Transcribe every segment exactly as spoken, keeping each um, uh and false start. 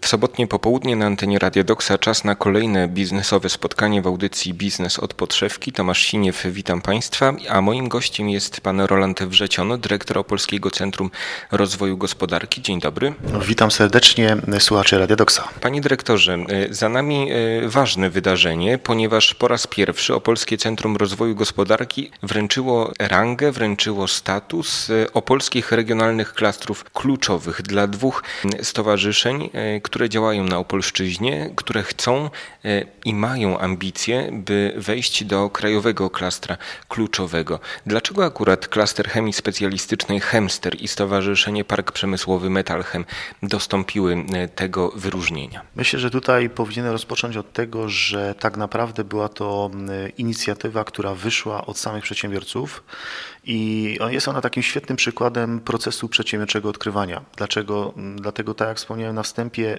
sobotnie popołudnie na antenie Radia Doksa czas na kolejne biznesowe spotkanie w audycji Biznes od podszewki. Tomasz Siniew, witam Państwa, a moim gościem jest pan Roland Wrzecion, dyrektor Opolskiego Centrum Rozwoju Gospodarki. Dzień dobry. Witam serdecznie słuchaczy Radia Doksa. Panie dyrektorze, za nami ważne wydarzenie, ponieważ po raz pierwszy Opolskie Centrum Rozwoju Gospodarki wręczyło rangę, wręczyło status opolskich regionalnych klastrów kluczowych dla dwóch stowarzyszeń, które działają na Opolszczyźnie, które chcą i mają ambicje, by wejść do krajowego klastra kluczowego. Dlaczego akurat klaster chemii specjalistycznej Chemster i Stowarzyszenie Park Przemysłowy Metalchem dostąpiły tego wyróżnienia? Myślę, że tutaj powinienem rozpocząć od tego, że tak naprawdę była to inicjatywa, która wyszła od samych przedsiębiorców i jest ona takim świetnym przykładem procesu przedsiębiorczego odkrywania. Dlaczego? Dlatego, tak jak wspomniałem na wstępie,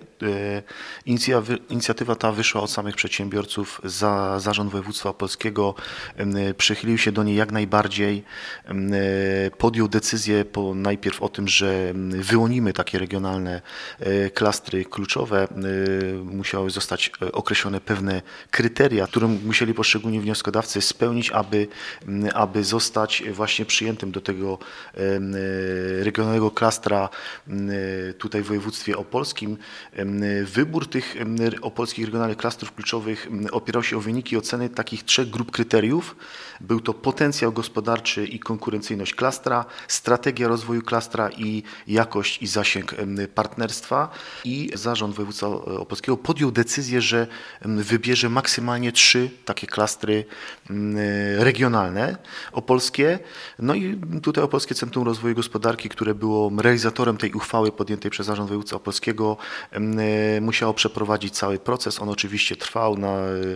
inicjatywa ta wyszła od samych przedsiębiorców. Za Zarząd Województwa Opolskiego przychylił się do niej jak najbardziej, podjął decyzję po, najpierw o tym, że wyłonimy takie regionalne klastry kluczowe. Musiały zostać określone pewne kryteria, które musieli poszczególni wnioskodawcy spełnić, aby, aby zostać właśnie przyjętym do tego regionalnego klastra tutaj w województwie opolskim. Wybór tych opolskich regionalnych klastrów kluczowych opierał się o wyniki oceny takich trzech grup kryteriów. Był to potencjał gospodarczy i konkurencyjność klastra, strategia rozwoju klastra i jakość i zasięg partnerstwa. I Zarząd Województwa Opolskiego podjął decyzję, że wybierze maksymalnie trzy takie klastry regionalne opolskie. No i tutaj Opolskie Centrum Rozwoju Gospodarki, które było realizatorem tej uchwały podjętej przez Zarząd Województwa Opolskiego, musiało przeprowadzić cały proces. On oczywiście trwał na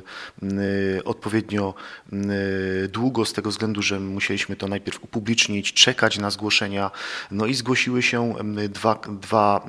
odpowiednio długo z tego względu, że musieliśmy to najpierw upublicznić, czekać na zgłoszenia. No i zgłosiły się dwa, dwa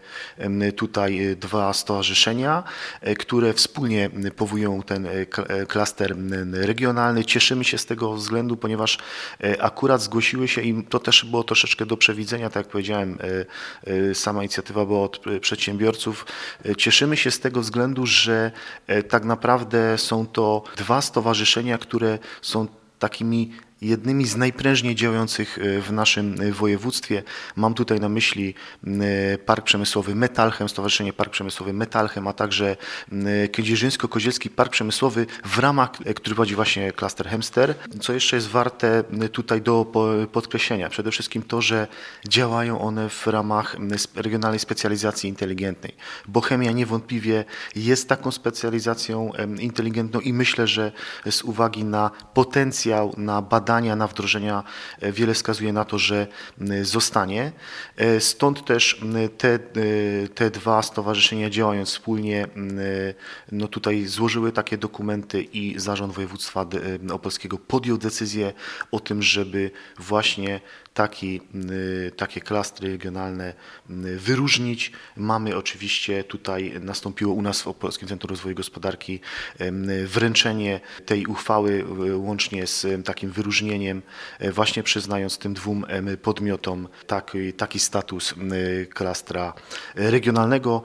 tutaj dwa stowarzyszenia, które wspólnie powołują ten klaster regionalny. Cieszymy się z tego względu, ponieważ akurat zgłosiły się i to też było troszeczkę do przewidzenia, tak jak powiedziałem, sama inicjatywa była od przedsiębiorców. Cieszymy się z tego względu, że tak naprawdę są to dwa stowarzyszenia, które są takimi jednymi z najprężniej działających w naszym województwie. Mam tutaj na myśli Park Przemysłowy Metalchem, Stowarzyszenie Park Przemysłowy Metalchem, a także Kędzierzyńsko-Kozielski Park Przemysłowy, w ramach, który prowadzi właśnie klaster Chemster. Co jeszcze jest warte tutaj do podkreślenia? Przede wszystkim to, że działają one w ramach regionalnej specjalizacji inteligentnej, bo chemia niewątpliwie jest taką specjalizacją inteligentną i myślę, że z uwagi na potencjał, na badania, na wdrożenia wiele wskazuje na to, że zostanie. Stąd też te, te dwa stowarzyszenia, działając wspólnie, no tutaj złożyły takie dokumenty i Zarząd Województwa Opolskiego podjął decyzję o tym, żeby właśnie Taki, takie klastry regionalne wyróżnić. Mamy oczywiście, tutaj nastąpiło u nas w Opolskim Centrum Rozwoju Gospodarki wręczenie tej uchwały łącznie z takim wyróżnieniem, właśnie przyznając tym dwóm podmiotom taki, taki status klastra regionalnego.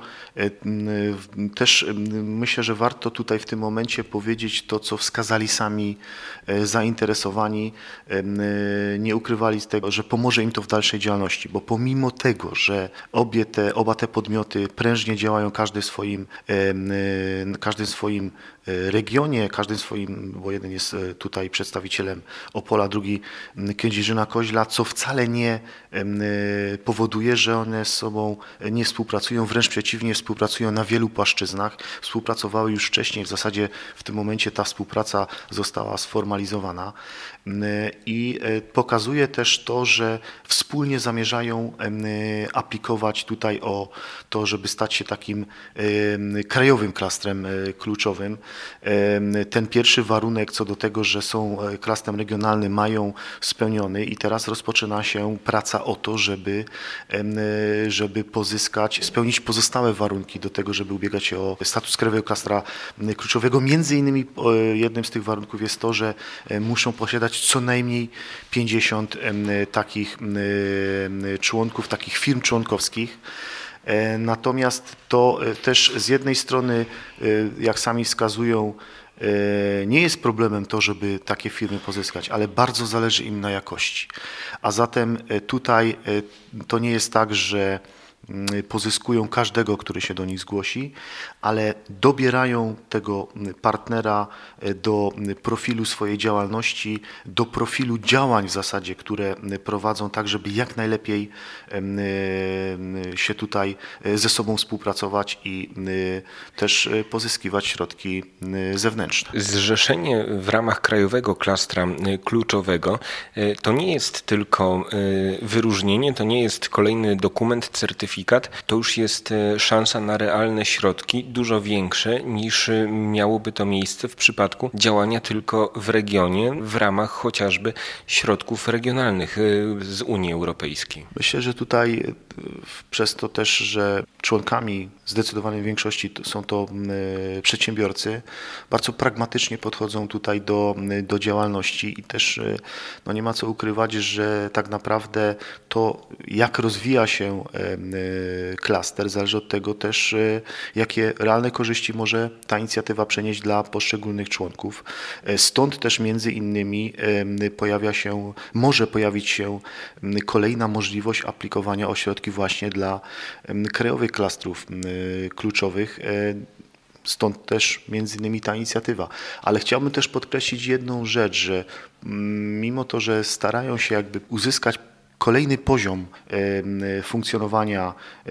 Też myślę, że warto tutaj w tym momencie powiedzieć to, co wskazali sami zainteresowani. Nie ukrywali z tego, że pomoże im to w dalszej działalności, bo pomimo tego, że obie te, oba te podmioty prężnie działają każdy w swoim, każdy w swoim regionie, każdy w swoim, bo jeden jest tutaj przedstawicielem Opola, drugi Kędzierzyna-Koźla, co wcale nie powoduje, że one z sobą nie współpracują, wręcz przeciwnie, współpracują na wielu płaszczyznach, współpracowały już wcześniej, w zasadzie w tym momencie ta współpraca została sformalizowana i pokazuje też to, że wspólnie zamierzają aplikować tutaj o to, żeby stać się takim krajowym klastrem kluczowym. Ten pierwszy warunek co do tego, że są klastrem regionalnym, mają spełniony i teraz rozpoczyna się praca o to, żeby, żeby pozyskać, spełnić pozostałe warunki do tego, żeby ubiegać się o status krajowego klastra kluczowego. Między innymi jednym z tych warunków jest to, że muszą posiadać co najmniej pięćdziesiąt takich członków, takich firm członkowskich. Natomiast to też z jednej strony, jak sami wskazują, nie jest problemem to, żeby takie firmy pozyskać, ale bardzo zależy im na jakości. A zatem tutaj to nie jest tak, że pozyskują każdego, który się do nich zgłosi, ale dobierają tego partnera do profilu swojej działalności, do profilu działań w zasadzie, które prowadzą tak, żeby jak najlepiej się tutaj ze sobą współpracować i też pozyskiwać środki zewnętrzne. Zrzeszenie w ramach krajowego klastra kluczowego to nie jest tylko wyróżnienie, to nie jest kolejny dokument, certyfikat, to już jest szansa na realne środki, dużo większe niż miałoby to miejsce w przypadku działania tylko w regionie, w ramach chociażby środków regionalnych z Unii Europejskiej. Myślę, że tutaj przez to też, że członkami zdecydowanej większości są to przedsiębiorcy, bardzo pragmatycznie podchodzą tutaj do, do działalności i też no nie ma co ukrywać, że tak naprawdę to, jak rozwija się klaster, zależy od tego też, jakie realne korzyści może ta inicjatywa przenieść dla poszczególnych członków. Stąd też między innymi pojawia się, może pojawić się kolejna możliwość aplikowania o środki właśnie dla krajowych klastrów kluczowych. Stąd też między innymi ta inicjatywa. Ale chciałbym też podkreślić jedną rzecz, że mimo to, że starają się jakby uzyskać kolejny poziom funkcjonowania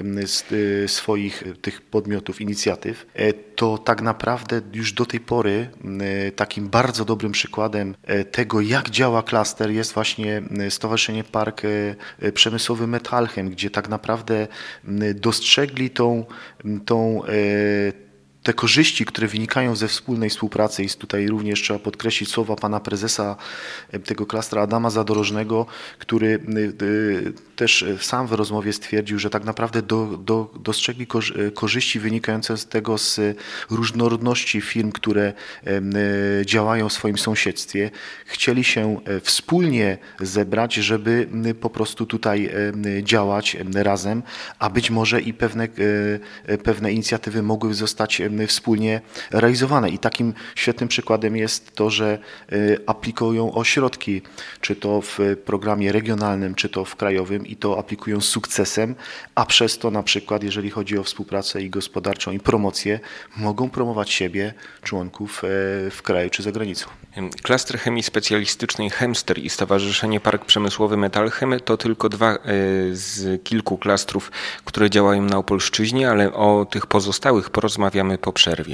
swoich tych podmiotów, inicjatyw, to tak naprawdę już do tej pory takim bardzo dobrym przykładem tego, jak działa klaster, jest właśnie Stowarzyszenie Park Przemysłowy Metalchem, gdzie tak naprawdę dostrzegli tą, tą te korzyści, które wynikają ze wspólnej współpracy i tutaj również trzeba podkreślić słowa pana prezesa tego klastra Adama Zadorożnego, który też sam w rozmowie stwierdził, że tak naprawdę do, do, dostrzegli korzyści wynikające z tego z różnorodności firm, które działają w swoim sąsiedztwie. Chcieli się wspólnie zebrać, żeby po prostu tutaj działać razem, a być może i pewne, pewne inicjatywy mogły zostać wspólnie realizowane. I takim świetnym przykładem jest to, że aplikują o środki, czy to w programie regionalnym, czy to w krajowym i to aplikują z sukcesem, a przez to na przykład, jeżeli chodzi o współpracę i gospodarczą i promocję, mogą promować siebie, członków w kraju czy za granicą. Klaster chemii specjalistycznej Chemster i Stowarzyszenie Park Przemysłowy Metalchem to tylko dwa z kilku klastrów, które działają na Opolszczyźnie, ale o tych pozostałych porozmawiamy po przerwie.